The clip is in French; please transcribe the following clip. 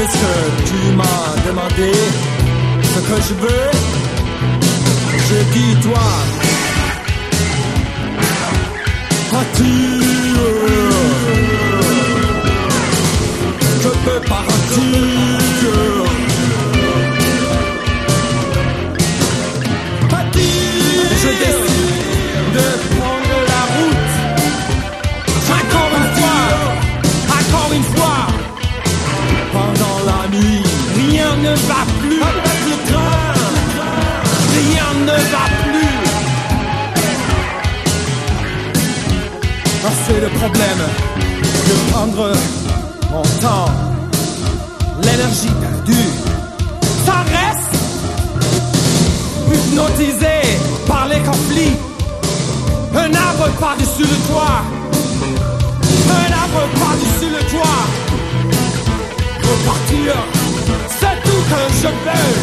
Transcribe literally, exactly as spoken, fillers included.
puisque tu m'as demandé ce que je veux, je dis toi, partir. Je peux partir. Je décide de prendre la route. Encore une fois, encore une fois. Pendant la nuit, rien ne va plus. Avec le train, rien ne va plus. Ah, c'est le problème de prendre mon temps, l'énergie perdue. Ça reste hypnotisé par les conflits. Un arbre par-dessus le toit. Un arbre par-dessus le toit. Repartir, c'est tout que je veux.